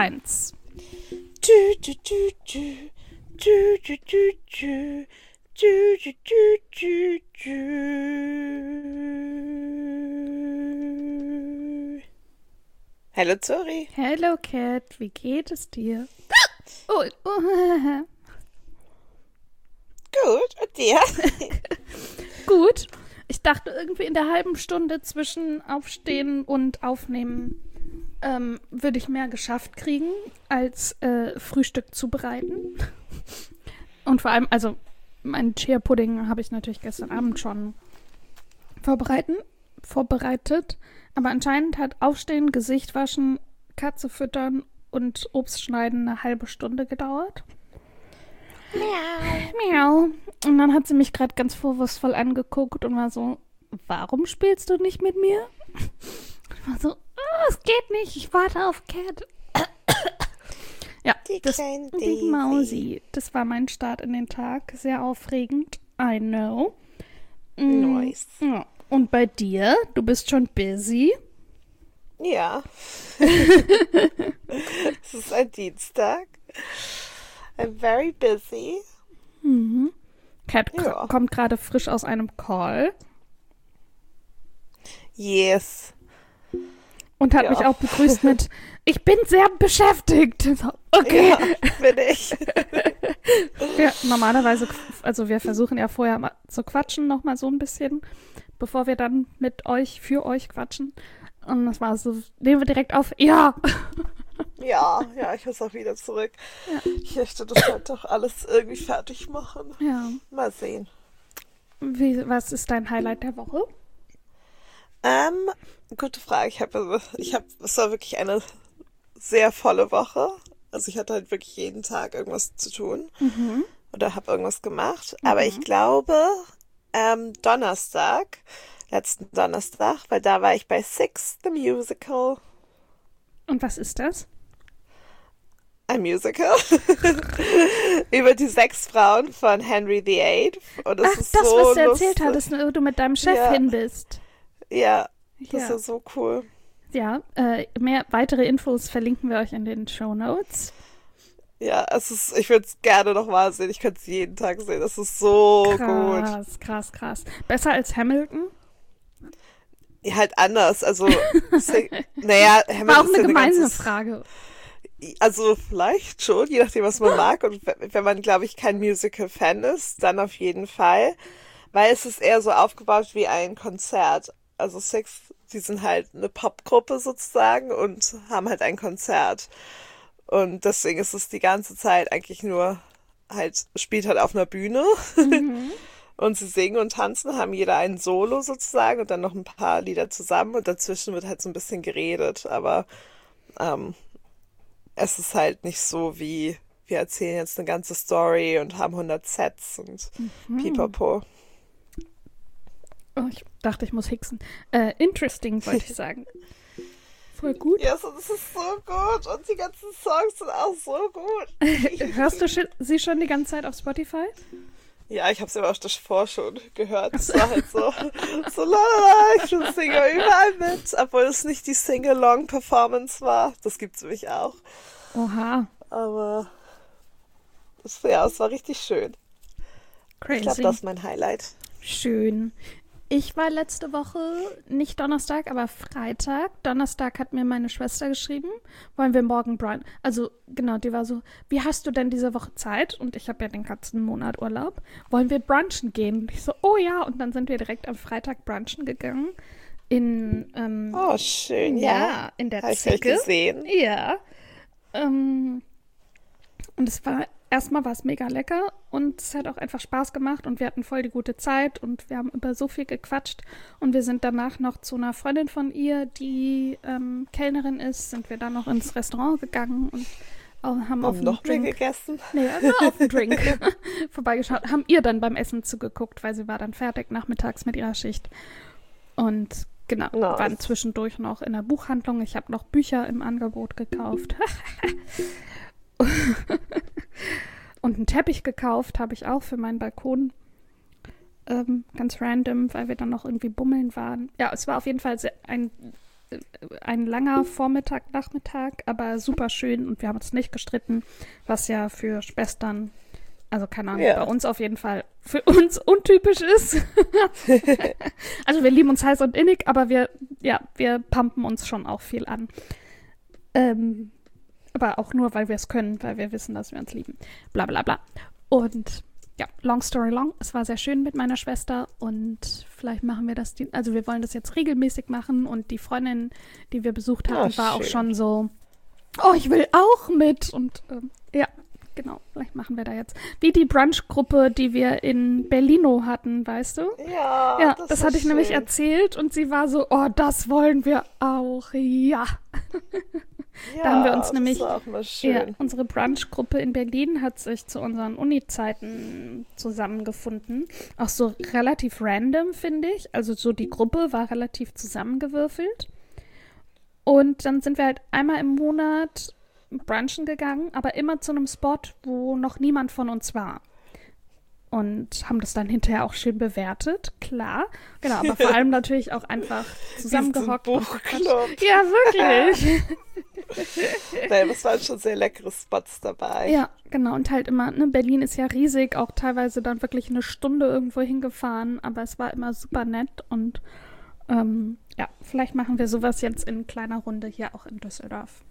1. Hallo Zori. Hallo Cat, wie geht es dir? Oh. Gut, und dir? Gut. Ich dachte irgendwie in der halben Stunde zwischen Aufstehen und Aufnehmen würde ich mehr geschafft kriegen, als Frühstück zubereiten. Und vor allem, also meinen Chia-Pudding habe ich natürlich gestern Abend schon vorbereitet. Aber anscheinend hat Aufstehen, Gesicht waschen, Katze füttern und Obst schneiden eine halbe Stunde gedauert. Miau. Miau. Und dann hat sie mich gerade ganz vorwurfsvoll angeguckt und war so, warum spielst du nicht mit mir? Ich war so, es geht nicht, ich warte auf Cat. Ja, die Mausi. Das war mein Start in den Tag. Sehr aufregend. I know. Nice. Ja. Und bei dir? Du bist schon busy? Ja. Es ist ein Dienstag. I'm very busy. Mhm. Cat Ja. kommt gerade frisch aus einem Call Yes. und hat Ja. mich auch begrüßt mit, ich bin sehr beschäftigt. So, okay. Ja, bin ich. Normalerweise, also wir versuchen ja vorher mal zu quatschen, noch mal so ein bisschen, bevor wir dann für euch quatschen. Und das war so, nehmen wir direkt auf, ja. Ja, ich muss auch wieder zurück. Ja. Ich möchte das halt doch alles irgendwie fertig machen. Ja. Mal sehen. Was ist dein Highlight der Woche? Gute Frage. Es war wirklich eine sehr volle Woche. Also ich hatte halt wirklich jeden Tag irgendwas zu tun. Mhm. Oder habe irgendwas gemacht. Aber ich glaube, letzten Donnerstag, weil da war ich bei Six, the Musical. Und was ist das? Ein Musical. Über die 6 Frauen von Henry VIII. Und es ist das, so was du erzählt lustig. hattest, wo du mit deinem Chef Ja. hin bist. Ja, das Ja. ist ja so cool. Ja, weitere Infos verlinken wir euch in den Shownotes. Ja, ich würde es gerne nochmal sehen. Ich könnte es jeden Tag sehen. Das ist so gut. Krass. Besser als Hamilton? Ja, halt anders. Also, naja, Hamilton War auch ist eine ja gemeine Frage. Also vielleicht schon, je nachdem, was man mag. Und wenn man, glaube ich, kein Musical-Fan ist, dann auf jeden Fall. Weil es ist eher so aufgebaut wie ein Konzert. Also Six, die sind halt eine Popgruppe sozusagen und haben halt ein Konzert. Und deswegen ist es die ganze Zeit eigentlich nur spielt halt auf einer Bühne. Und sie singen und tanzen, haben jeder ein Solo sozusagen und dann noch ein paar Lieder zusammen und dazwischen wird halt so ein bisschen geredet. Aber es ist halt nicht so wie, wir erzählen jetzt eine ganze Story und haben 100 Sets und pipapo. Oh, ich dachte, ich muss hixen. Interesting, wollte ich sagen. Voll gut. Ja, es ist so gut und die ganzen Songs sind auch so gut. Hörst du sie schon die ganze Zeit auf Spotify? Ja, ich habe sie aber auch davor schon gehört. Es war halt so lalala, ich singe überall mit, obwohl es nicht die Sing-Along-Performance war. Das gibt's nämlich auch. Oha. Aber es war richtig schön. Crazy. Ich glaube, das ist mein Highlight. Schön. Ich war letzte Woche, nicht Donnerstag, aber Freitag. Donnerstag hat mir meine Schwester geschrieben, wollen wir morgen brunchen. Also genau, die war so, wie hast du denn diese Woche Zeit? Und ich habe ja den ganzen Monat Urlaub. Wollen wir brunchen gehen? Und ich so, oh ja. Und dann sind wir direkt am Freitag brunchen gegangen. Oh, schön, ja. In der Habe ich Zecke. gesehen. Ja. Und erstmal war es mega lecker und es hat auch einfach Spaß gemacht und wir hatten voll die gute Zeit und wir haben über so viel gequatscht und wir sind danach noch zu einer Freundin von ihr, die Kellnerin ist, sind wir dann noch ins Restaurant gegangen und haben auf noch einen mehr Drink gegessen. Nee, nur auf den Drink vorbeigeschaut, haben ihr dann beim Essen zugeguckt, weil sie war dann fertig nachmittags mit ihrer Schicht und genau, Nice. waren zwischendurch noch in der Buchhandlung. Ich habe noch Bücher im Angebot gekauft. Und einen Teppich gekauft habe ich auch für meinen Balkon. Ganz random, weil wir dann noch irgendwie bummeln waren. Ja, es war auf jeden Fall ein ein langer Vormittag, Nachmittag, aber super schön und wir haben uns nicht gestritten, was ja für Schwestern, also keine Ahnung, bei uns auf jeden Fall für uns untypisch ist. Also wir lieben uns heiß und innig, aber wir pumpen uns schon auch viel an. Aber auch nur, weil wir es können, weil wir wissen, dass wir uns lieben. Bla bla bla. Und ja, long story long, es war sehr schön mit meiner Schwester und vielleicht machen wir das, also wir wollen das jetzt regelmäßig machen und die Freundin, die wir besucht haben, war auch schon so, oh, ich will auch mit und ja, genau, vielleicht machen wir da jetzt, wie die Brunch-Gruppe, die wir in Berlino hatten, weißt du? Ja, das hatte ich nämlich erzählt und sie war so, oh, das wollen wir auch, ja. Ja, da haben wir uns nämlich, das war auch mal schön. unsere Brunch-Gruppe in Berlin hat sich zu unseren Uni-Zeiten zusammengefunden. Auch so relativ random, finde ich. Also so die Gruppe war relativ zusammengewürfelt. Und dann sind wir halt einmal im Monat brunchen gegangen, aber immer zu einem Spot, wo noch niemand von uns war. Und haben das dann hinterher auch schön bewertet, klar. Genau, aber vor allem natürlich auch einfach zusammengehockt. Buchclub. Ja, wirklich. Nein, es waren schon sehr leckere Spots dabei. Ja, genau. Und halt immer, ne, Berlin ist ja riesig, auch teilweise dann wirklich eine Stunde irgendwo hingefahren, aber es war immer super nett und ja, vielleicht machen wir sowas jetzt in kleiner Runde hier auch in Düsseldorf.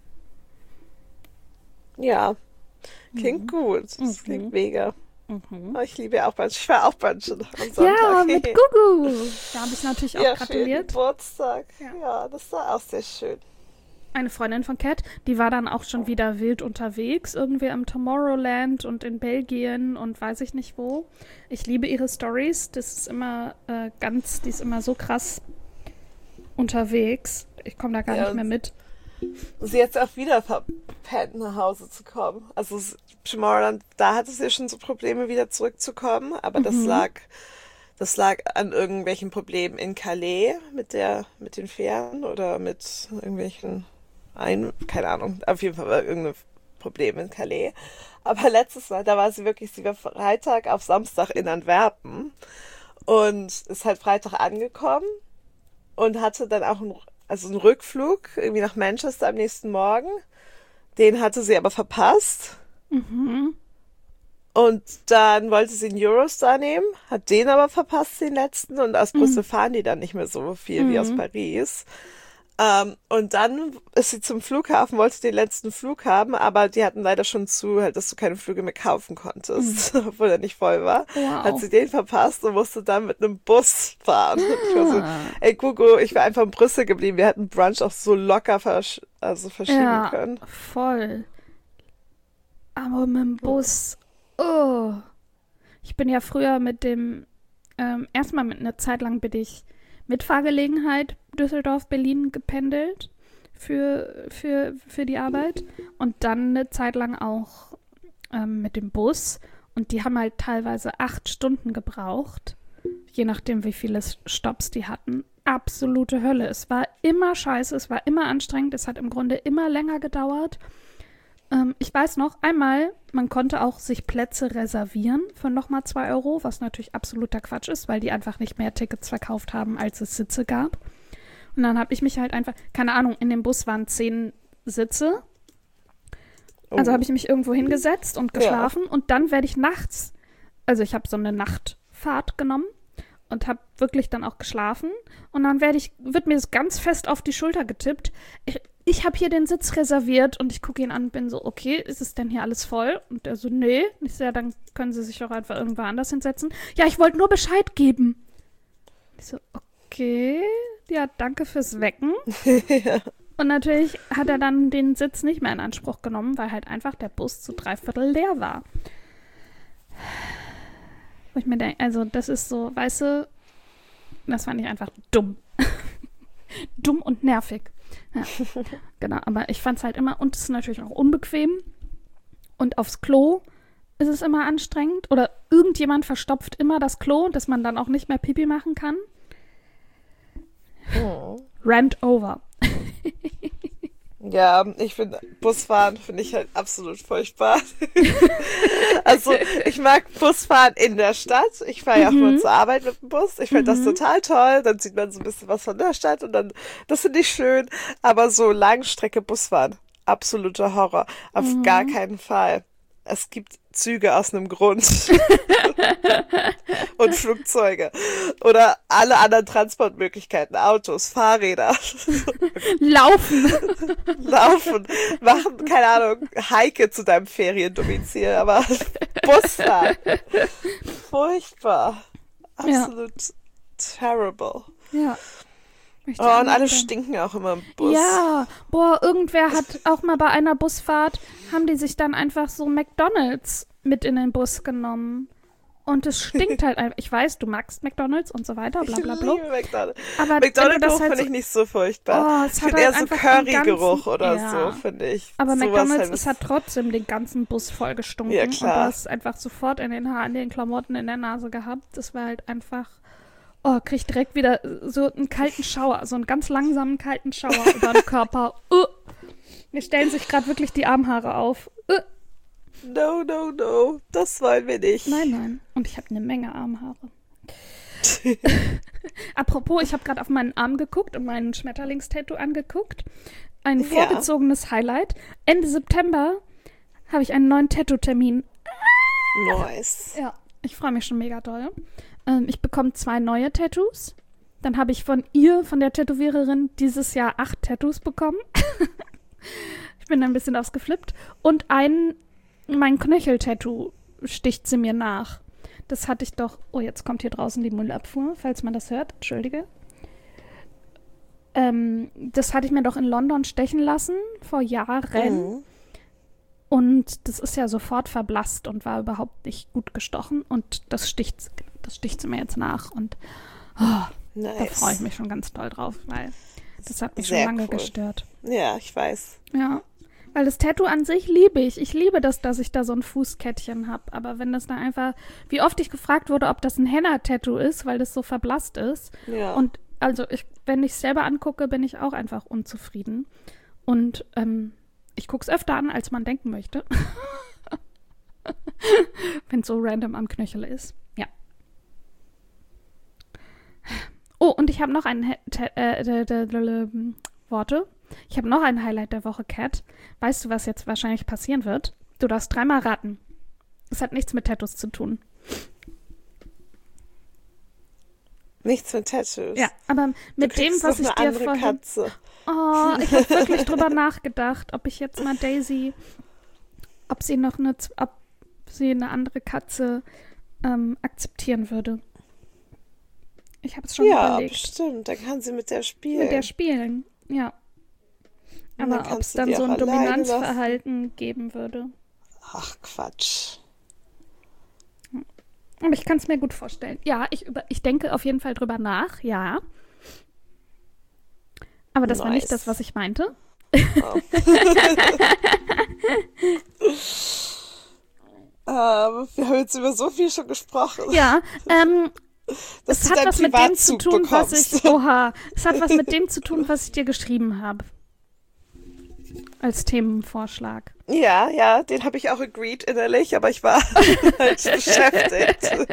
Ja, klingt gut. Das klingt mega. Oh, ich liebe ja auch Brunch. Ich war auch brunchen am Sonntag. Ja, mit Gugu. Da habe ich natürlich auch gratuliert. Für ihren Geburtstag. Ja, das war auch sehr schön. Eine Freundin von Kat, die war dann auch schon wieder wild unterwegs, irgendwie am Tomorrowland und in Belgien und weiß ich nicht wo. Ich liebe ihre Stories. Das ist immer die ist immer so krass unterwegs. Ich komme da gar nicht mehr mit. Sie hat auch wieder verpennt, nach Hause zu kommen. Also Tomorrowland, da hatte sie schon so Probleme, wieder zurückzukommen, aber das lag an irgendwelchen Problemen in Calais mit den Fähren oder mit irgendwelchen keine Ahnung, auf jeden Fall war irgendein Problem in Calais. Aber letztes Mal, da war sie war Freitag auf Samstag in Antwerpen und ist halt Freitag angekommen und hatte dann auch einen Rückflug irgendwie nach Manchester am nächsten Morgen. Den hatte sie aber verpasst. Und dann wollte sie einen Eurostar nehmen, hat den aber verpasst, den letzten. Und aus Brüssel fahren die dann nicht mehr so viel wie aus Paris. Und dann ist sie zum Flughafen, wollte den letzten Flug haben, aber die hatten leider schon halt, dass du keine Flüge mehr kaufen konntest, obwohl er nicht voll war. Wow. Hat sie den verpasst und musste dann mit einem Bus fahren. Und ich war so, ey Gugu, ich wäre einfach in Brüssel geblieben. Wir hätten Brunch auch so locker verschieben können. Voll. Aber mit dem Bus, oh. Ich bin ja früher mit dem, erstmal mit einer Zeit lang bin ich mit Fahrgelegenheit Düsseldorf-Berlin gependelt für die Arbeit und dann eine Zeit lang auch mit dem Bus und die haben halt teilweise 8 Stunden gebraucht, je nachdem wie viele Stopps die hatten. Absolute Hölle. Es war immer scheiße, es war immer anstrengend, es hat im Grunde immer länger gedauert. Ich weiß noch, einmal, man konnte auch sich Plätze reservieren für nochmal 2 Euro, was natürlich absoluter Quatsch ist, weil die einfach nicht mehr Tickets verkauft haben, als es Sitze gab. Und dann habe ich mich halt einfach, keine Ahnung, in dem Bus waren 10 Sitze. Also habe ich mich irgendwo hingesetzt und geschlafen und dann werde ich nachts, also ich habe so eine Nachtfahrt genommen und habe wirklich dann auch geschlafen und dann wird mir das ganz fest auf die Schulter getippt. Ich habe hier den Sitz reserviert und ich gucke ihn an und bin so, okay, ist es denn hier alles voll? Und er so, nee. Und ich so, ja, dann können Sie sich auch einfach irgendwo anders hinsetzen. Ja, ich wollte nur Bescheid geben. Ich so, okay, ja, danke fürs Wecken. Und natürlich hat er dann den Sitz nicht mehr in Anspruch genommen, weil halt einfach der Bus zu 3/4 leer war. Wo ich mir denke, also das ist so, weißt du, das fand ich einfach dumm. Dumm und nervig. Ja, genau, aber ich fand es halt immer, und es ist natürlich auch unbequem. Und aufs Klo ist es immer anstrengend. Oder irgendjemand verstopft immer das Klo, dass man dann auch nicht mehr Pipi machen kann. Rant over. Ja, Busfahren finde ich halt absolut furchtbar. Also, ich mag Busfahren in der Stadt. Ich fahre ja auch nur Mhm, zur Arbeit mit dem Bus. Ich finde das mhm, total toll. Dann sieht man so ein bisschen was von der Stadt und dann, das finde ich schön. Aber so Langstrecke Busfahren, absoluter Horror. Auf gar mhm. keinen Fall. Es gibt Züge aus einem Grund und Flugzeuge oder alle anderen Transportmöglichkeiten, Autos, Fahrräder. Laufen. Laufen, machen, keine Ahnung, Hike zu deinem Feriendomizil, aber Busfahren, furchtbar, Ja, absolut terrible. ja, möchte ich Oh, auch und nicht alle wieder. stinken auch immer im Bus. Ja, boah, irgendwer hat auch mal bei einer Busfahrt, haben die sich dann einfach so McDonald's mit in den Bus genommen. Und es stinkt halt einfach. Ich weiß, du magst McDonald's und so weiter, Ich bla bla bla. liebe McDonald's. Aber wenn du das McDonald's-Geruch halt finde so. ich nicht so furchtbar. Oh, Ich es hat finde halt eher so einfach den ganzen. Currygeruch oder so, Ja. finde ich. Aber Sowas McDonald's, halt. es hat trotzdem den ganzen Bus voll Ja, gestunken. Und du klar. hast einfach sofort in den Haaren, in den Klamotten, in der Nase gehabt. Das war halt einfach. Oh, krieg direkt wieder so einen kalten Schauer, so einen ganz langsamen kalten Schauer über den Körper. Mir stellen sich gerade wirklich die Armhaare auf. No, no, no. Das wollen wir nicht. Nein, nein. Und ich habe eine Menge Armhaare. Apropos, ich habe gerade auf meinen Arm geguckt und meinen Schmetterlingstattoo angeguckt. Ein Ja. vorgezogenes Highlight. Ende September habe ich einen neuen Tattoo-Termin. Nice. Ja, ich freue mich schon mega doll. Ich bekomme 2 neue Tattoos. Dann habe ich von der Tätowiererin, dieses Jahr 8 Tattoos bekommen. Ich bin ein bisschen ausgeflippt. Und mein Knöchel-Tattoo sticht sie mir nach. Das hatte ich doch. Oh, jetzt kommt hier draußen die Müllabfuhr, falls man das hört. Entschuldige. Das hatte ich mir doch in London stechen lassen, vor Jahren. Mhm. Und das ist ja sofort verblasst und war überhaupt nicht gut gestochen. Und das sticht sie mir jetzt nach. Und da freue ich Nice. mich schon ganz doll drauf, weil das hat mich schon Sehr lange cool. gestört. Ja, ich weiß. Ja. Weil das Tattoo an sich liebe ich. Ich liebe das, dass ich da so ein Fußkettchen habe. Aber wenn das da einfach, wie oft ich gefragt wurde, ob das ein Henna-Tattoo ist, weil das so verblasst ist. Ja. Und also wenn ich es selber angucke, bin ich auch einfach unzufrieden. Und ich gucke es öfter an, als man denken möchte. Wenn es so random am Knöchel ist. Ja. Oh, und ich habe noch Worte. Ich habe noch ein Highlight der Woche, Kat. Weißt du, was jetzt wahrscheinlich passieren wird? Du darfst 3-mal raten. Es hat nichts mit Tattoos zu tun. Nichts mit Tattoos. Ja, aber Du mit dem, kriegst was noch ich eine dir andere vorhin... Katze. Oh, ich habe wirklich drüber nachgedacht, ob ich jetzt mal Daisy, ob sie eine andere Katze akzeptieren würde. Ich habe es schon Ja, überlegt. bestimmt. Dann kann sie mit der Mit der spielen. spielen, ja. Und dann Aber ob es kannst du dann die so auch ein alleine lassen. Dominanzverhalten geben würde. Ach, Quatsch. Aber ich kann es mir gut vorstellen. Ja, ich denke auf jeden Fall drüber nach, ja. Aber das war nicht das, was Nice. ich meinte. Oh. Wir haben jetzt über so viel schon gesprochen, Ja, dass es du hat deinen was mit dem zu Privatzug tun, bekommst. es hat was mit dem zu tun, was ich dir geschrieben habe. Als Themenvorschlag. Ja, ja, den habe ich auch agreed innerlich, aber ich war halt beschäftigt.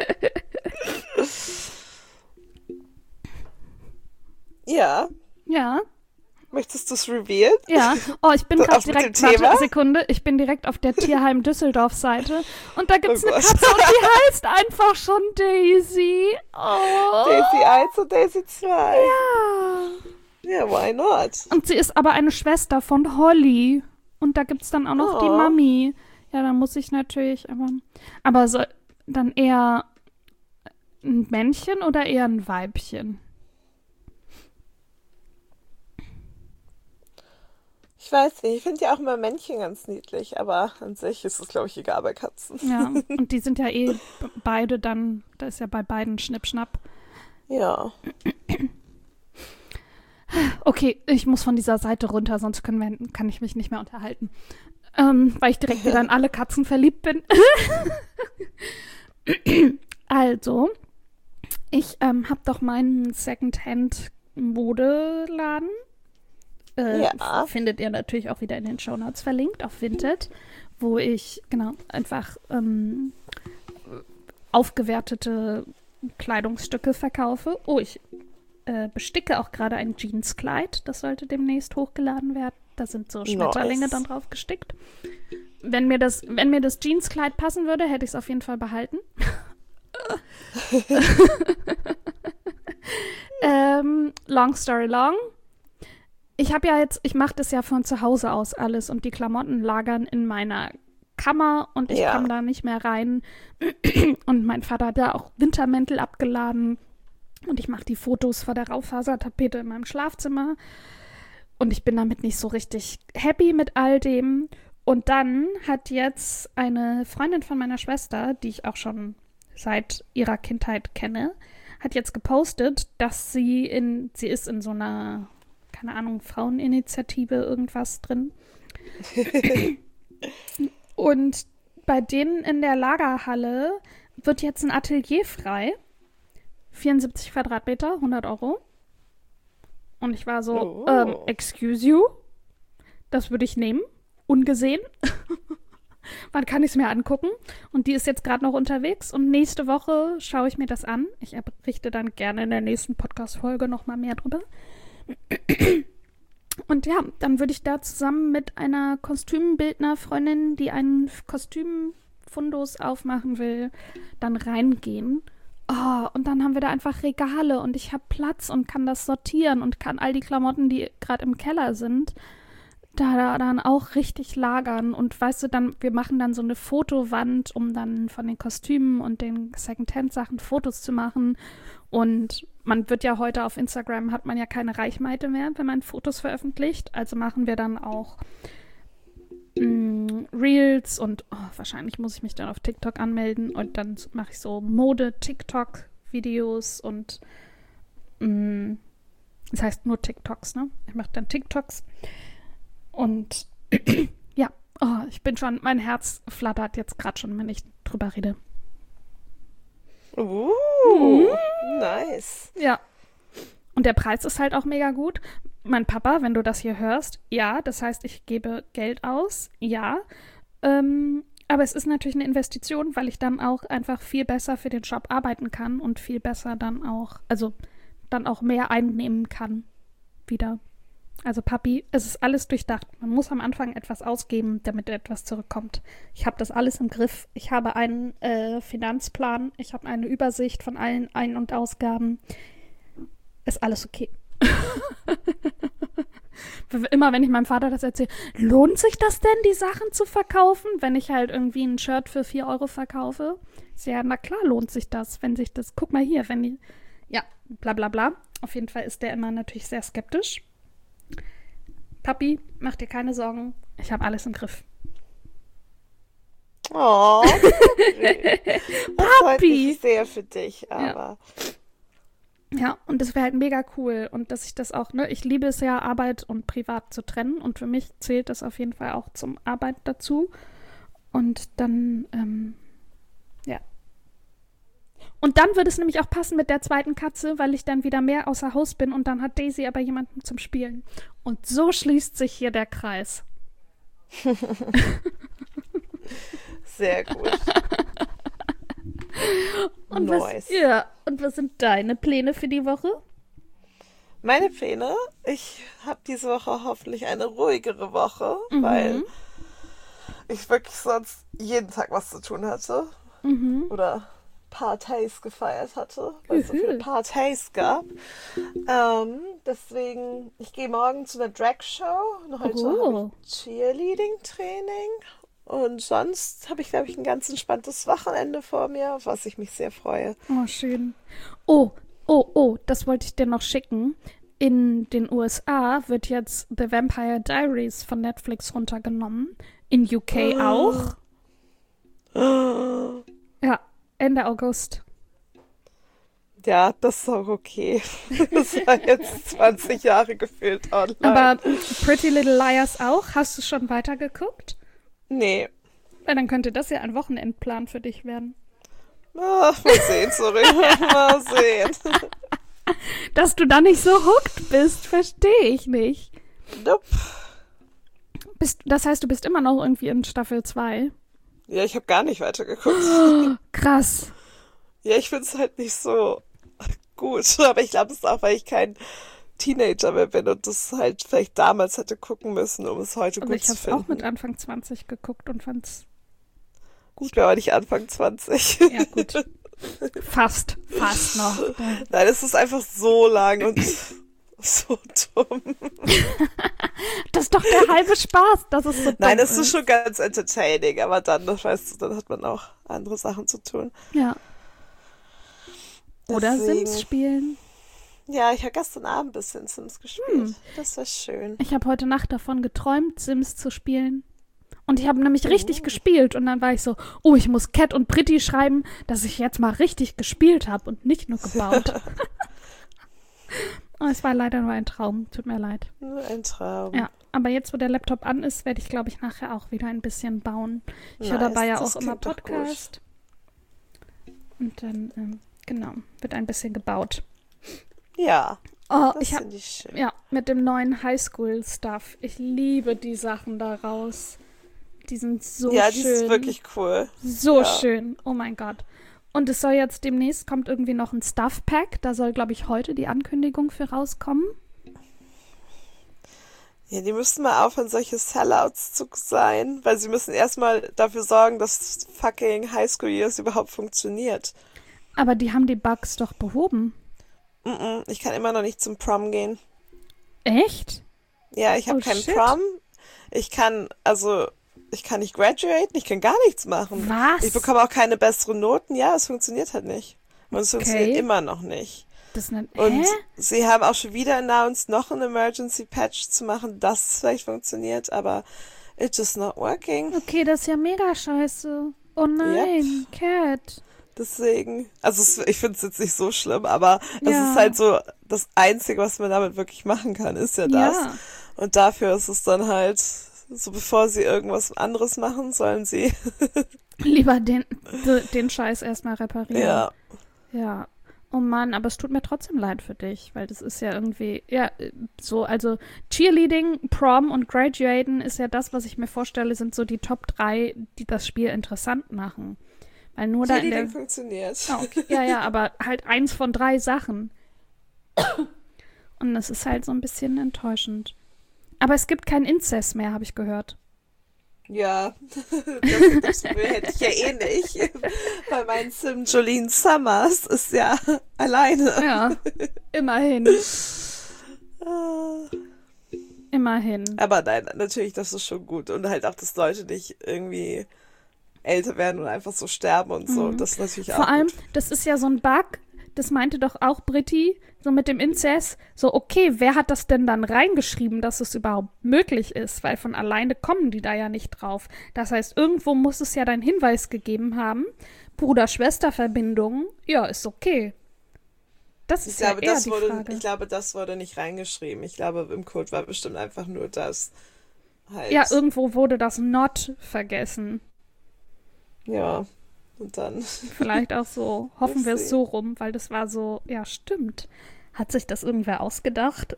Ja, Ja, möchtest du es revealen? ja. Oh, ich bin gerade Auf mit dem direkt, warte, Thema? Sekunde, ich bin direkt auf der Tierheim Düsseldorf-Seite und da gibt's Oh eine Gott. Katze und die heißt einfach schon Daisy. Oh. Daisy 1 und Daisy 2. Ja. Ja, why not? Und sie ist aber eine Schwester von Holly. Und da gibt's dann auch noch die Oh. Mami. Ja, dann muss ich natürlich, aber so, dann eher ein Männchen oder eher ein Weibchen? Ich weiß nicht, ich finde ja auch immer Männchen ganz niedlich, aber an sich ist es, glaube ich, egal bei Katzen. Ja, und die sind ja beide dann, da ist ja bei beiden Schnipp-Schnapp. Ja. Okay, ich muss von dieser Seite runter, sonst kann ich mich nicht mehr unterhalten. Weil ich direkt wieder in alle Katzen verliebt bin. Also, ich habe doch meinen Secondhand-Modeladen Ja. Findet ihr natürlich auch wieder in den Shownotes verlinkt auf Vinted, wo ich, genau, einfach aufgewertete Kleidungsstücke verkaufe. Oh, ich besticke auch gerade ein Jeanskleid. Das sollte demnächst hochgeladen werden. Da sind so Schmetterlinge dann drauf gestickt. Wenn mir das Jeanskleid passen würde, hätte ich es auf jeden Fall behalten. Long story long. Ich mache das ja von zu Hause aus alles und die Klamotten lagern in meiner Kammer und ich komme da nicht mehr rein. Und mein Vater hat da auch Wintermäntel abgeladen und ich mache die Fotos vor der Raufasertapete in meinem Schlafzimmer und ich bin damit nicht so richtig happy mit all dem. Und dann hat jetzt eine Freundin von meiner Schwester, die ich auch schon seit ihrer Kindheit kenne, hat jetzt gepostet, dass sie ist in so einer, keine Ahnung, Fraueninitiative irgendwas drin. Und bei denen in der Lagerhalle wird jetzt ein Atelier frei. 74 Quadratmeter, 100 €. Und ich war so, excuse you? Das würde ich nehmen. Ungesehen. Wann kann ich es mir angucken? Und die ist jetzt gerade noch unterwegs und nächste Woche schaue ich mir das an. Ich berichte dann gerne in der nächsten Podcast-Folge nochmal mehr drüber. Und ja, dann würde ich da zusammen mit einer Kostümbildner-Freundin, die einen Kostümfundus aufmachen will, dann reingehen. Oh, und dann haben wir da einfach Regale und ich habe Platz und kann das sortieren und kann all die Klamotten, die gerade im Keller sind, da dann auch richtig lagern. Und weißt du, wir machen dann so eine Fotowand, um dann von den Kostümen und den Secondhand-Sachen Fotos zu machen. Und man wird ja heute auf Instagram, hat man ja keine Reichweite mehr, wenn man Fotos veröffentlicht. Also machen wir dann auch Reels und wahrscheinlich muss ich mich dann auf TikTok anmelden und dann mache ich so Mode-TikTok-Videos und das heißt nur TikToks, ne? Ich mache dann TikToks und ja, mein Herz flattert jetzt gerade schon, wenn ich drüber rede. Nice. Ja. Und der Preis ist halt auch mega gut. Mein Papa, wenn du das hier hörst, ja, das heißt, ich gebe Geld aus, ja. Aber es ist natürlich eine Investition, weil ich dann auch einfach viel besser für den Shop arbeiten kann und viel besser dann auch mehr einnehmen kann wieder. Also Papi, es ist alles durchdacht. Man muss am Anfang etwas ausgeben, damit etwas zurückkommt. Ich habe das alles im Griff. Ich habe einen Finanzplan. Ich habe eine Übersicht von allen Ein- und Ausgaben. Ist alles okay. Immer wenn ich meinem Vater das erzähle, lohnt sich das denn, die Sachen zu verkaufen, wenn ich halt irgendwie ein Shirt für 4 € verkaufe? Ja, na klar lohnt sich das, wenn sich das, guck mal hier, ja, bla bla bla. Auf jeden Fall ist der immer natürlich sehr skeptisch. Papi, mach dir keine Sorgen, ich habe alles im Griff. Oh, das freut mich sehr für dich, aber... Ja, und das wäre halt mega cool. Und dass ich das auch, ne, ich liebe es ja, Arbeit und Privat zu trennen. Und für mich zählt das auf jeden Fall auch zum Arbeit dazu. Und dann, ja. Und dann würde es nämlich auch passen mit der zweiten Katze, weil ich dann wieder mehr außer Haus bin und dann hat Daisy aber jemanden zum Spielen. Und so schließt sich hier der Kreis. Sehr gut. Und nice. Und was sind deine Pläne für die Woche? Meine Pläne? Ich habe diese Woche hoffentlich eine ruhigere Woche, weil ich wirklich sonst jeden Tag was zu tun hatte. Oder Partys gefeiert hatte, weil es so viele Partys gab. Deswegen, ich gehe morgen zu einer Drag-Show und heute habe ich Cheerleading-Training. Und sonst habe ich, glaube ich, ein ganz entspanntes Wochenende vor mir, auf was ich mich sehr freue. Oh, schön. Oh, das wollte ich dir noch schicken. In den USA wird jetzt The Vampire Diaries von Netflix runtergenommen. In UK auch. Ja, Ende August. Ja, das ist auch okay. Das war jetzt 20 Jahre gefühlt online. Aber Pretty Little Liars auch? Hast du schon weitergeguckt? Nee. Ja, dann könnte das ja ein Wochenendplan für dich werden. Mal sehen, sorry. Mal sehen. Dass du da nicht so hooked bist, verstehe ich nicht. Nope. Das heißt, du bist immer noch irgendwie in Staffel 2. Ja, ich habe gar nicht weitergeguckt. Krass. Ja, ich finde es halt nicht so gut. Aber ich glaube, das ist auch, weil ich kein Teenager mehr bin und das halt vielleicht damals hätte gucken müssen, um es heute Also gut ich zu habe es auch mit finden. Anfang 20 geguckt und fand's Ich gut. bin aber nicht Anfang 20. Ja, gut. Fast noch. Ja. Nein, es ist einfach so lang und so dumm. Das ist doch der halbe Spaß, dass es so Nein, dumm es ist schon ganz entertaining, aber dann, das weißt du, dann hat man auch andere Sachen zu tun. Ja. Oder Deswegen, Sims spielen. ja, ich habe gestern Abend ein bisschen Sims gespielt. Das war schön. Ich habe heute Nacht davon geträumt, Sims zu spielen. Und ich habe nämlich richtig Oh. gespielt. Und dann war ich so, oh, ich muss Cat und Pretty schreiben, dass ich jetzt mal richtig gespielt habe und nicht nur gebaut. Oh, es war leider nur ein Traum. Tut mir leid. Nur ein Traum. Ja, aber jetzt, wo der Laptop an ist, werde ich, glaube ich, nachher auch wieder ein bisschen bauen. Ich höre dabei ja das auch immer klingt doch gut. Podcast. Und dann, genau, wird ein bisschen gebaut. Ja, Oh, das ich habe finde ich schön. ja, mit dem neuen Highschool-Stuff. Ich liebe die Sachen daraus. Die sind so Ja, die schön. ist wirklich cool. So Ja. schön. Oh mein Gott. Und es soll jetzt demnächst kommt irgendwie noch ein Stuff-Pack. Da soll, glaube ich, heute die Ankündigung für rauskommen. Ja, die müssten mal aufhören, solche Sellouts zu sein, weil sie müssen erstmal dafür sorgen, dass fucking High School Years überhaupt funktioniert. Aber die haben die Bugs doch behoben. Ich kann immer noch nicht zum Prom gehen. Echt? Ja, ich habe Oh, keinen shit. Prom. Ich kann nicht graduaten, ich kann gar nichts machen. Was? Ich bekomme auch keine besseren Noten. Ja, es funktioniert halt nicht. Und es funktioniert Okay. immer noch nicht. Das ist eine, Und hä? sie haben auch schon wieder announced, noch einen Emergency Patch zu machen, dass es vielleicht funktioniert, aber it's just not working. Okay, das ist ja mega scheiße. Oh nein, Cat. Deswegen, also ich finde es jetzt nicht so schlimm, aber es Ja. ist halt so, das Einzige, was man damit wirklich machen kann, ist ja das. Ja. Und dafür ist es dann halt, so bevor sie irgendwas anderes machen, sollen sie, Lieber den Scheiß erstmal reparieren. ja, Ja. Oh Mann, aber es tut mir trotzdem leid für dich, weil das ist ja irgendwie, ja, so, also Cheerleading, Prom und Graduaten ist ja das, was ich mir vorstelle, sind so die Top 3, die das Spiel interessant machen. Weil nur da in Cheerleading der. funktioniert. Ah, okay. Ja, aber halt eins von 3 Sachen. Und das ist halt so ein bisschen enttäuschend. Aber es gibt keinen Inzest mehr, habe ich gehört. Ja, das hätte ich ja eh nicht, weil mein Sim Jolene Summers ist ja alleine. Ja, immerhin. Ah. Immerhin. Aber nein, natürlich, das ist schon gut. Und halt auch, dass Leute nicht irgendwie älter werden und einfach so sterben und so. Das ist natürlich auch Vor allem, gut. das ist ja so ein Bug, das meinte doch auch Britti, so mit dem Inzest, so okay, wer hat das denn dann reingeschrieben, dass es überhaupt möglich ist? Weil von alleine kommen die da ja nicht drauf. Das heißt, irgendwo muss es ja deinen Hinweis gegeben haben, Bruder-Schwester-Verbindung, ja, ist okay. Das Ich ist glaube, ja eher die Frage. ich glaube, das wurde nicht reingeschrieben. Ich glaube, im Code war bestimmt einfach nur das halt. Ja, irgendwo wurde das Not vergessen. Ja, und dann. Vielleicht auch so, hoffen wir es Lustig. so rum, weil das war so, ja, stimmt. Hat sich das irgendwer ausgedacht?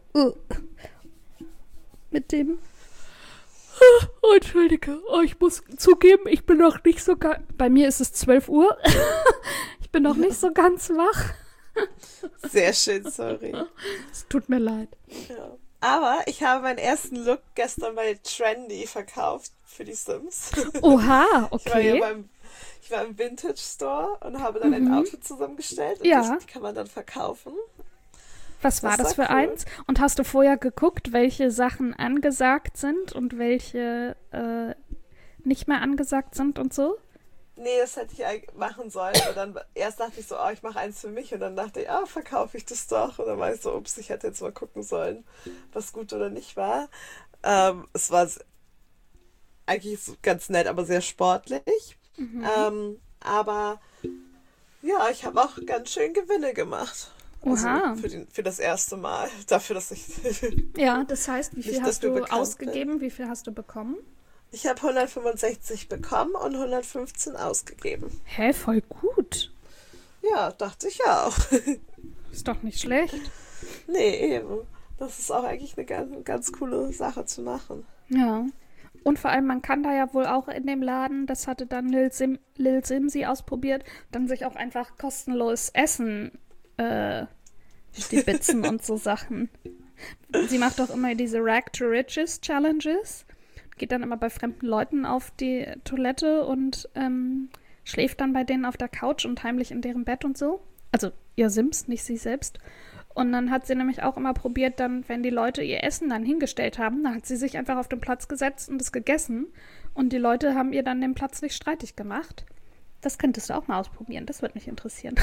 Mit dem. Oh, Entschuldige, ich muss zugeben, ich bin noch nicht so ganz. Bei mir ist es 12 Uhr. Ich bin noch nicht so ganz wach. Sehr schön, sorry. Es tut mir leid. Ja. Aber ich habe meinen ersten Look gestern bei Trendy verkauft für die Sims. Oha, okay. Ich war im Vintage Store und habe dann ein Outfit zusammengestellt und Ja. die kann man dann verkaufen. Was war das das war für cool. eins? Und hast du vorher geguckt, welche Sachen angesagt sind und welche nicht mehr angesagt sind und so? Nee, das hätte ich eigentlich machen sollen. Und dann erst dachte ich so, oh, ich mache eins für mich. Und dann dachte ich, ah, verkaufe ich das doch. Und dann war ich so, ups, ich hätte jetzt mal gucken sollen, was gut oder nicht war. Es war eigentlich so ganz nett, aber sehr sportlich. Aber ja, ich habe auch ganz schön Gewinne gemacht. Also Oha. für das erste Mal. Dafür, dass ich. Ja, das heißt, wie viel Nicht, dass hast du du bekannt ausgegeben? Wie viel hast du bekommen? Ich habe 165 bekommen und 115 ausgegeben. Hä, voll gut. Ja, dachte ich ja auch. Ist doch nicht schlecht. Nee, eben. Das ist auch eigentlich eine ganz coole Sache zu machen. Ja. Und vor allem, man kann da ja wohl auch in dem Laden, das hatte dann Lil Simsi ausprobiert, dann sich auch einfach kostenlos Essen stibitzen und so Sachen. Sie macht doch immer diese Rag to Riches Challenges. Geht dann immer bei fremden Leuten auf die Toilette und schläft dann bei denen auf der Couch und heimlich in deren Bett und so. Also ihr Sims, nicht sie selbst. Und dann hat sie nämlich auch immer probiert, dann, wenn die Leute ihr Essen dann hingestellt haben, dann hat sie sich einfach auf den Platz gesetzt und es gegessen. Und die Leute haben ihr dann den Platz nicht streitig gemacht. Das könntest du auch mal ausprobieren, das würde mich interessieren.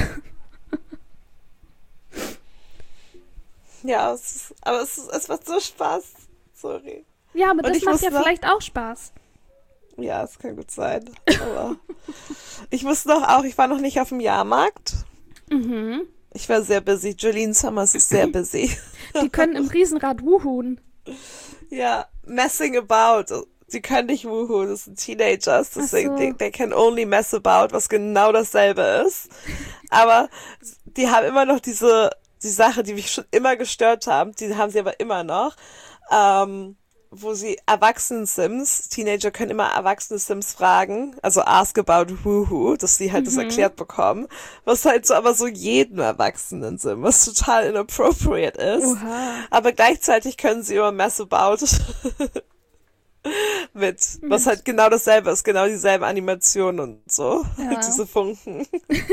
Ja, aber es macht so Spaß. Sorry. Ja, aber Und das macht ja vielleicht auch Spaß. Ja, es kann gut sein. Aber ich war noch nicht auf dem Jahrmarkt. Mhm. Ich war sehr busy. Jolene Summers ist sehr busy. Die können im Riesenrad wuhun. Ja, messing about. Sie können nicht wuhu, das sind Teenagers, deswegen so. they can only mess about, was genau dasselbe ist. Aber die haben immer noch die Sache, die mich schon immer gestört haben, die haben sie aber immer noch, wo sie Erwachsenen-Sims, Teenager können immer Erwachsene-Sims fragen, also ask about woohoo, dass sie halt das erklärt bekommen, was halt so aber so jedem Erwachsenen-Sim, was total inappropriate ist. Oha. Aber gleichzeitig können sie immer mess about was halt genau dasselbe ist, genau dieselben Animationen und so, Ja. diese Funken.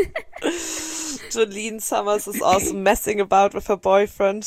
Jolene Summers is also messing about with her boyfriend.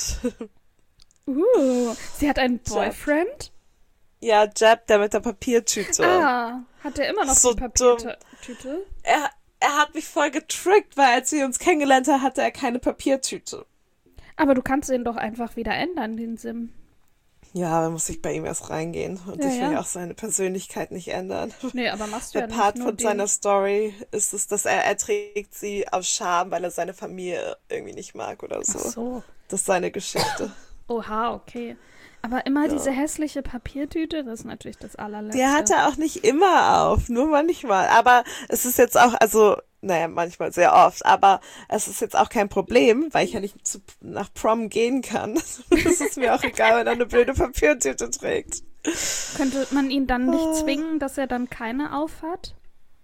Sie hat einen Boyfriend? Ja, Jeb, der mit der Papiertüte. Ah, hat er immer noch So die Papiertüte? Er hat mich voll getrickt, weil als wir uns kennengelernt haben, hatte er keine Papiertüte. Aber du kannst ihn doch einfach wieder ändern, den Sim. Ja, dann muss ich bei ihm erst reingehen. Und Ja, ich will ja auch seine Persönlichkeit nicht ändern. Nee, aber machst du Der ja Part nicht nur von seiner Story ist es, dass er erträgt sie aus Scham, weil er seine Familie irgendwie nicht mag oder so. Ach so. Das ist seine Geschichte. Oha, okay. Aber immer diese hässliche Papiertüte, das ist natürlich das allerletzte. Die hat er auch nicht immer auf, nur manchmal. Aber es ist jetzt auch, also, naja, manchmal sehr oft, aber es ist jetzt auch kein Problem, weil ich ja nicht nach Prom gehen kann. Es ist mir auch egal, wenn er eine blöde Papiertüte trägt. Könnte man ihn dann nicht zwingen, dass er dann keine aufhat?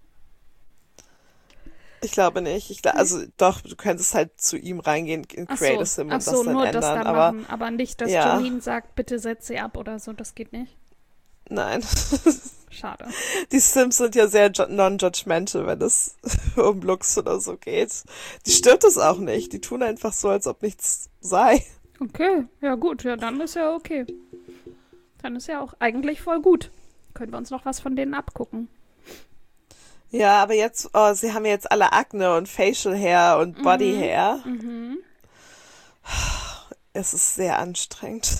Ich glaube nicht. Also doch, du könntest halt zu ihm reingehen in Create a Sim und das dann nur ändern. das dann aber machen, aber nicht, dass ja. Jolene sagt, bitte setz sie ab oder so, das geht nicht. Nein. Schade. Die Sims sind ja sehr non-judgmental, wenn es um Looks oder so geht. Die stört es auch nicht. Die tun einfach so, als ob nichts sei. Okay, ja gut, ja dann ist ja okay. Dann ist ja auch eigentlich voll gut. Können wir uns noch was von denen abgucken. Ja, aber jetzt, sie haben jetzt alle Akne und Facial Hair und Body Hair. Mhm. Es ist sehr anstrengend.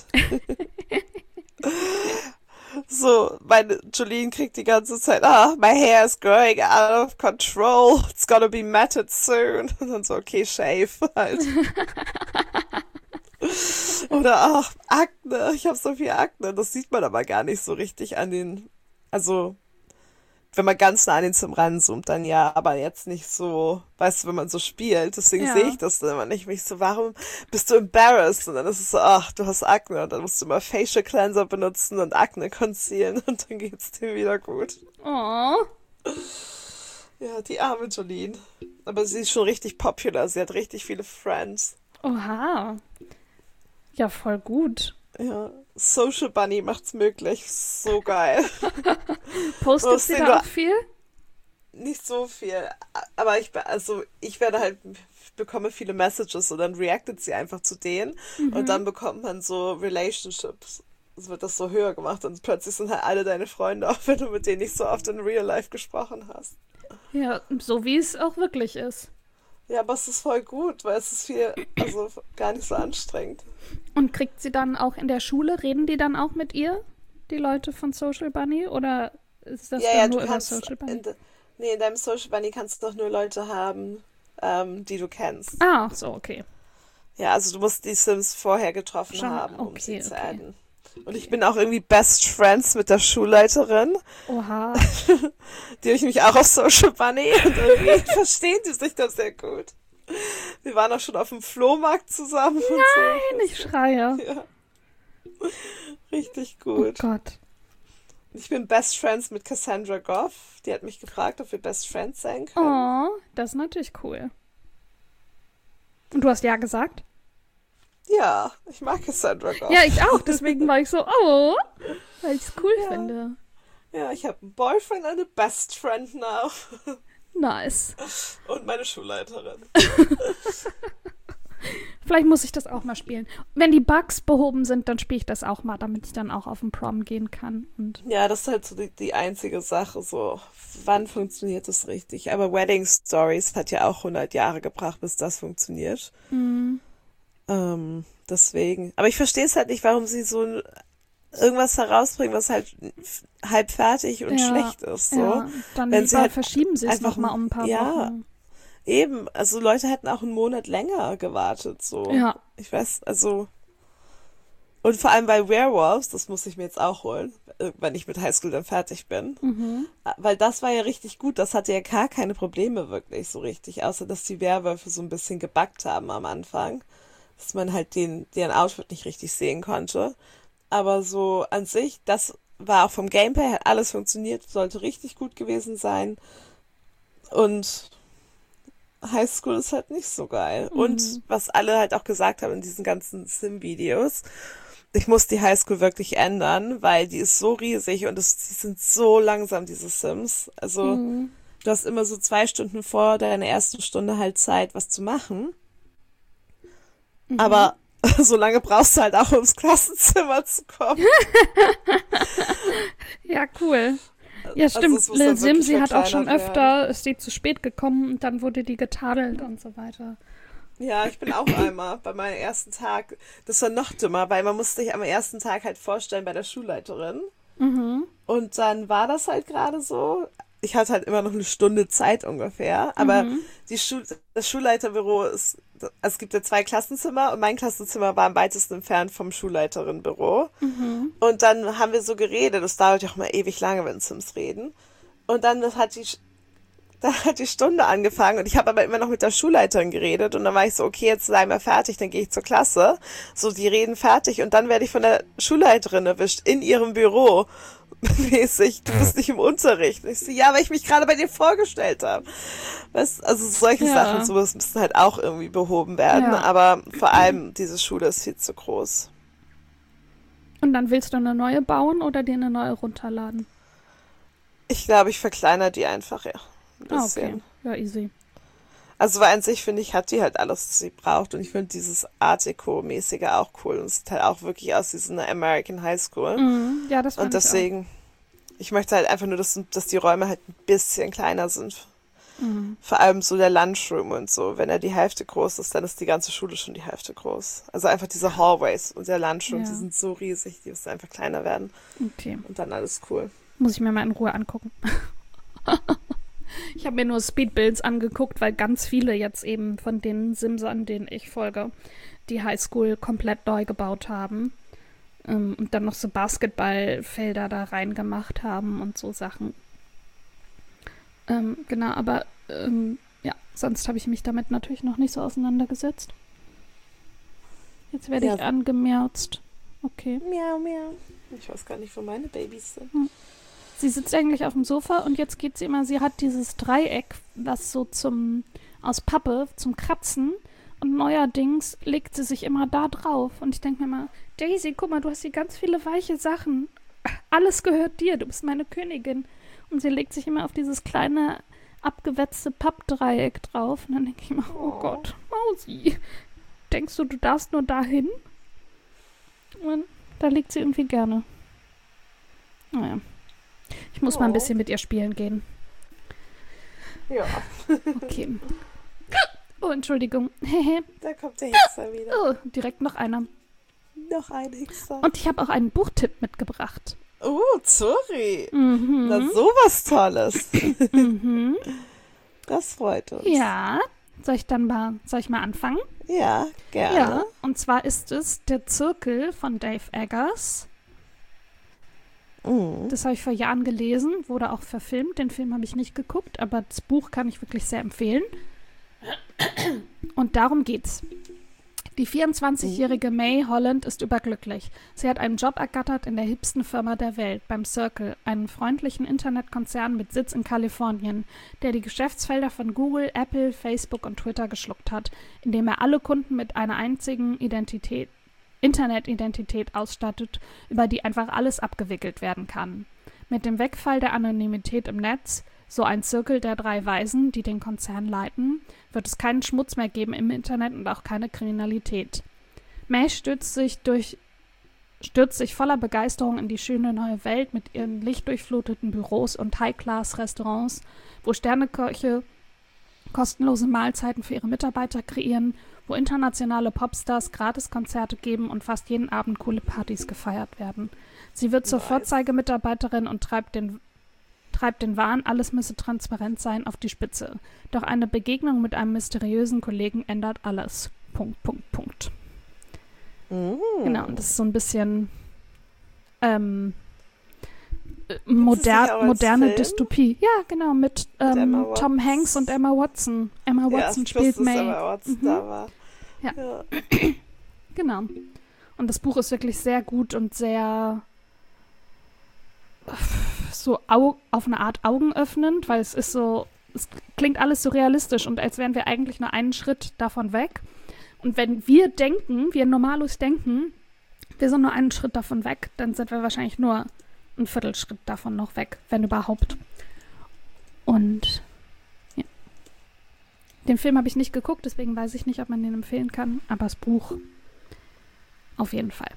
So, meine Jolene kriegt die ganze Zeit, my hair is growing out of control. It's gonna be matted soon. Und dann so, okay, shave halt. Oder Akne. Ich habe so viel Akne. Das sieht man aber gar nicht so richtig an den, also wenn man ganz nah an den Sim ranzoomt, dann ja, aber jetzt nicht so, weißt du, wenn man so spielt, deswegen Ja. sehe ich das dann immer nicht. Mich so, warum bist du embarrassed? Und dann ist es so, du hast Akne und dann musst du immer Facial Cleanser benutzen und Akne concealen und dann geht's dir wieder gut. Oh. Ja, die arme Jolene. Aber sie ist schon richtig popular, sie hat richtig viele Friends. Oha. Ja, voll gut. Ja, Social Bunny macht's möglich, so geil. Postet sie da auch viel? Nicht so viel, aber ich bekomme viele Messages und dann reactet sie einfach zu denen und dann bekommt man so Relationships. Es wird das so höher gemacht und plötzlich sind halt alle deine Freunde, auch wenn du mit denen nicht so oft in Real Life gesprochen hast. Ja, so wie es auch wirklich ist. Ja, aber es ist voll gut, weil es ist gar nicht so anstrengend. Und kriegt sie dann auch in der Schule, reden die dann auch mit ihr, die Leute von Social Bunny? Oder ist das dann nur über Social Bunny? In deinem Social Bunny kannst du doch nur Leute haben, die du kennst. Ah, so, okay. Ja, also du musst die Sims vorher getroffen Schon, haben, um okay, sie zu okay. adden. Und ich bin auch irgendwie Best Friends mit der Schulleiterin. Oha. Die habe ich mich auch auf Social Bunny und irgendwie verstehen die sich da sehr gut. Wir waren auch schon auf dem Flohmarkt zusammen. Nein, ich schreie. Ja. Richtig Oh gut. Gott. Ich bin Best Friends mit Cassandra Goff. Die hat mich gefragt, ob wir Best Friends sein können. Oh, das ist natürlich cool. Und du hast ja gesagt? Ja, ich mag Cassandra Goff. Ja, ich auch. Deswegen war ich so, oh, weil ich es cool Ja. finde. Ja, ich habe einen Boyfriend, eine Best Friend now. Nice. Und meine Schulleiterin. Vielleicht muss ich das auch mal spielen. Wenn die Bugs behoben sind, dann spiele ich das auch mal, damit ich dann auch auf den Prom gehen kann. Und Ja, das ist halt so die einzige Sache, so, wann funktioniert das richtig? Aber Wedding Stories hat ja auch 100 Jahre gebracht, bis das funktioniert. Deswegen. Aber ich verstehe es halt nicht, warum sie so irgendwas herausbringen, was halt halb fertig und ja, schlecht ist, so. ja, dann Wenn sie lieber halt verschieben sie es einfach, nochmal um ein paar ja, Wochen. eben, also Leute hätten auch einen Monat länger gewartet, so. Ja. Ich weiß, also, und vor allem bei Werewolves, das muss ich mir jetzt auch holen, wenn ich mit Highschool dann fertig bin. Weil das war ja richtig gut, das hatte ja gar keine Probleme wirklich so richtig, außer dass die Werwölfe so ein bisschen gebuggt haben am Anfang, dass man halt deren Outfit nicht richtig sehen konnte. Aber so an sich, das war auch vom Gameplay, hat alles funktioniert, sollte richtig gut gewesen sein. Und Highschool ist halt nicht so geil. Und was alle halt auch gesagt haben in diesen ganzen Sim-Videos, ich muss die Highschool wirklich ändern, weil die ist so riesig und die sind so langsam, diese Sims. Also du hast immer so 2 Stunden vor deiner ersten Stunde halt Zeit, was zu machen. Aber so lange brauchst du halt auch, ums Klassenzimmer zu kommen. Ja, cool. Ja, Also stimmt. es muss Lil dann wirklich Simsi hat auch schon verkleinert werden. öfter, ist sie zu spät gekommen und dann wurde die getadelt und so weiter. Ja, ich bin auch einmal bei meinem ersten Tag. Das war noch dümmer, weil man musste sich am ersten Tag halt vorstellen bei der Schulleiterin. Und dann war das halt gerade so. Ich hatte halt immer noch eine Stunde Zeit ungefähr. Aber das Schulleiterbüro ist, also es gibt ja 2 Klassenzimmer und mein Klassenzimmer war am weitesten entfernt vom Schulleiterinnenbüro. Und dann haben wir so geredet. Das dauert ja auch mal ewig lange, wenn Sims reden. Und dann hat die Stunde angefangen und ich habe aber immer noch mit der Schulleiterin geredet und dann war ich so, okay, jetzt sei mal fertig, dann gehe ich zur Klasse. So, die reden fertig und dann werde ich von der Schulleiterin erwischt in ihrem Büro. Mäßig, du bist nicht im Unterricht. Und ich so, ja, weil ich mich gerade bei dir vorgestellt habe. Weißt, also solche Ja. Sachen, sowas müssen halt auch irgendwie behoben werden, Ja. aber vor allem diese Schule ist viel zu groß. Und dann willst du eine neue bauen oder dir eine neue runterladen? Ich glaube, ich verkleinere die einfach, ja. Ein Ah, bisschen. okay. Ja, easy. Also, weil an sich finde ich, hat die halt alles, was sie braucht. Und ich finde dieses Art Deco-mäßige auch cool. Und es sieht halt auch wirklich aus wie so eine American High School. Ja, das fand Und deswegen, ich möchte halt einfach nur, dass die Räume halt ein bisschen kleiner sind. Vor allem so der Lunchroom und so. Wenn er die Hälfte groß ist, dann ist die ganze Schule schon die Hälfte groß. Also einfach diese Hallways und der Lunchroom, Ja. die sind so riesig, die müssen einfach kleiner werden. auch. Okay. Und dann alles cool. Muss ich mir mal in Ruhe angucken. Ich habe mir nur Speedbuilds angeguckt, weil ganz viele jetzt eben von den Simsern, denen ich folge, die Highschool komplett neu gebaut haben. Und dann noch so Basketballfelder da reingemacht haben und so Sachen. Genau, aber ja, sonst habe ich mich damit natürlich noch nicht so auseinandergesetzt. Jetzt werde Ja. ich angemerzt. Okay. Miau, miau. Ich weiß gar nicht, wo meine Babys sind. Sie sitzt eigentlich auf dem Sofa und jetzt geht sie immer, sie hat dieses Dreieck, was so aus Pappe zum Kratzen und neuerdings legt sie sich immer da drauf. Und ich denke mir mal, Daisy, guck mal, du hast hier ganz viele weiche Sachen. Alles gehört dir, du bist meine Königin. Und sie legt sich immer auf dieses kleine, abgewetzte Pappdreieck drauf. Und dann denke ich mir, oh Gott, Mausi, denkst du, du darfst nur dahin? Und da liegt sie irgendwie gerne. Naja. Ich muss mal ein bisschen mit ihr spielen gehen. Ja, Okay. Oh, Entschuldigung. da kommt der Hexer wieder. Oh, direkt noch einer. Noch ein Hexer. Und ich habe auch einen Buchtipp mitgebracht. Oh, sorry. Na, sowas Tolles. Das freut uns. Ja. Soll ich mal anfangen? Ja, gerne. Ja. Und zwar ist es Der Zirkel von Dave Eggers. Das habe ich vor Jahren gelesen, wurde auch verfilmt. Den Film habe ich nicht geguckt, aber das Buch kann ich wirklich sehr empfehlen. Und darum geht's. Die 24-jährige May Holland ist überglücklich. Sie hat einen Job ergattert in der hipsten Firma der Welt, beim Circle, einem freundlichen Internetkonzern mit Sitz in Kalifornien, der die Geschäftsfelder von Google, Apple, Facebook und Twitter geschluckt hat, indem er alle Kunden mit einer einzigen Internetidentität ausstattet, über die einfach alles abgewickelt werden kann. Mit dem Wegfall der Anonymität im Netz, so ein Zirkel der 3 Weisen, die den Konzern leiten, wird es keinen Schmutz mehr geben im Internet und auch keine Kriminalität. May stürzt sich voller Begeisterung in die schöne neue Welt mit ihren lichtdurchfluteten Büros und High-Class-Restaurants, wo Sterneköche kostenlose Mahlzeiten für ihre Mitarbeiter kreieren, wo internationale Popstars Gratiskonzerte geben und fast jeden Abend coole Partys gefeiert werden. Sie wird zur Vorzeigemitarbeiterin und treibt den Wahn, alles müsse transparent sein, auf die Spitze. Doch eine Begegnung mit einem mysteriösen Kollegen ändert alles. .. Genau, und das ist so ein bisschen moderne Dystopie. Ja, genau, mit Tom Hanks und Emma Watson. Emma Watson spielt May. Emma Watson da war. Ja. Genau. Und das Buch ist wirklich sehr gut und sehr so auf eine Art augenöffnend, weil es klingt alles so realistisch und als wären wir eigentlich nur einen Schritt davon weg. Und wenn wir Normalos denken, wir sind nur einen Schritt davon weg, dann sind wir wahrscheinlich nur einen Viertelschritt davon noch weg, wenn überhaupt. Und ja. Den Film habe ich nicht geguckt, deswegen weiß ich nicht, ob man den empfehlen kann, aber das Buch auf jeden Fall.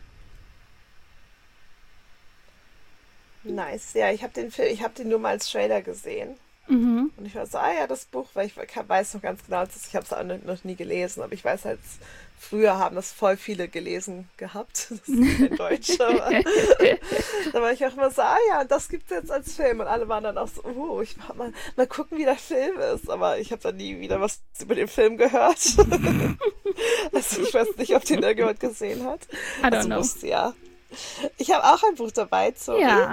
Nice, ja, ich habe den nur mal als Trailer gesehen. Mhm. Und ich war so, das Buch, weil ich weiß noch ganz genau, ich habe es auch noch nie gelesen, aber ich weiß halt, früher haben das voll viele gelesen gehabt. Das ist kein Deutsch, aber da war ich auch immer so, und das gibt es jetzt als Film. Und alle waren dann auch so, ich mal gucken, wie der Film ist. Aber ich habe dann nie wieder was über den Film gehört. Also ich weiß nicht, ob den irgendjemand gesehen hat. I don't know. Ja. Ich habe auch ein Buch dabei, sorry. Ja.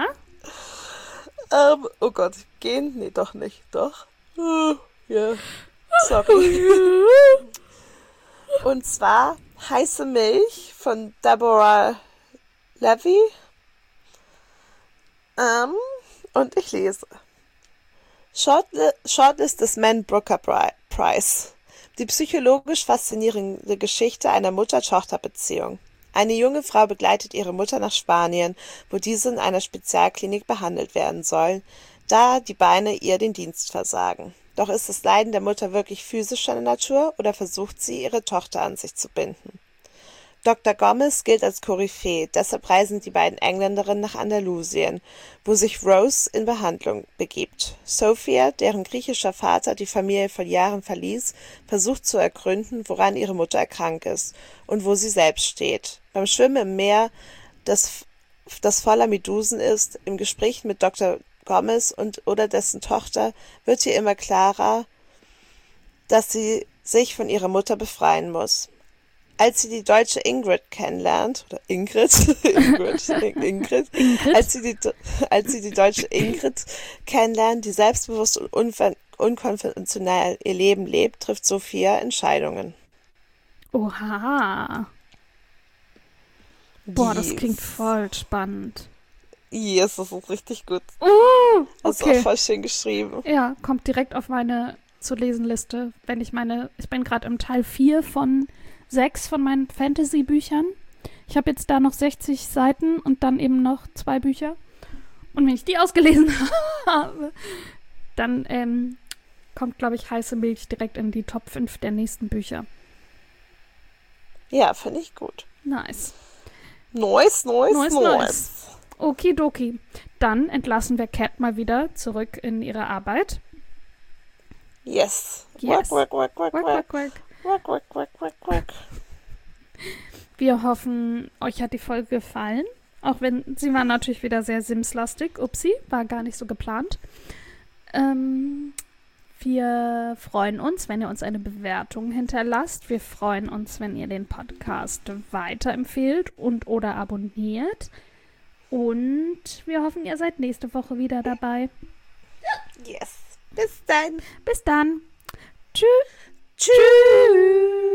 Oh Gott, gehen? Nee, doch nicht. Doch. Ja. Sorry. Und zwar Heiße Milch von Deborah Levy. Und ich lese. Shortlist des Man Booker Prize. Die psychologisch faszinierende Geschichte einer Mutter-Tochter-Beziehung. Eine junge Frau begleitet ihre Mutter nach Spanien, wo diese in einer Spezialklinik behandelt werden soll, da die Beine ihr den Dienst versagen. Doch ist das Leiden der Mutter wirklich physischer Natur oder versucht sie, ihre Tochter an sich zu binden? Dr. Gomez gilt als Koryphäe, deshalb reisen die beiden Engländerinnen nach Andalusien, wo sich Rose in Behandlung begibt. Sophia, deren griechischer Vater die Familie vor Jahren verließ, versucht zu ergründen, woran ihre Mutter erkrankt ist und wo sie selbst steht. Beim Schwimmen im Meer, das voller Medusen ist, im Gespräch mit Dr. Gomez oder dessen Tochter, wird ihr immer klarer, dass sie sich von ihrer Mutter befreien muss. Als sie die deutsche Ingrid kennenlernt, oder Ingrid, als sie die deutsche Ingrid kennenlernt, die selbstbewusst und unkonventionell ihr Leben lebt, trifft Sophia Entscheidungen. Oha. Boah, das klingt voll spannend. Yes, das ist richtig gut. Okay. Das ist auch voll schön geschrieben. Ja, kommt direkt auf meine zu-lesen-Liste. Ich bin gerade im Teil 4 von 6 von meinen Fantasy-Büchern. Ich habe jetzt da noch 60 Seiten und dann eben noch 2 Bücher. Und wenn ich die ausgelesen habe, dann kommt, glaube ich, Heiße Milch direkt in die Top 5 der nächsten Bücher. Ja, finde ich gut. Nice. Nice. Okidoki. Dann entlassen wir Cat mal wieder zurück in ihre Arbeit. Yes. Quack. Quack. Wir hoffen, euch hat die Folge gefallen. Auch wenn sie war natürlich wieder sehr Sims-lastig. Upsi, war gar nicht so geplant. Wir freuen uns, wenn ihr uns eine Bewertung hinterlasst. Wir freuen uns, wenn ihr den Podcast weiterempfehlt und oder abonniert. Und wir hoffen, ihr seid nächste Woche wieder dabei. Yes. Bis dann. Tschüss.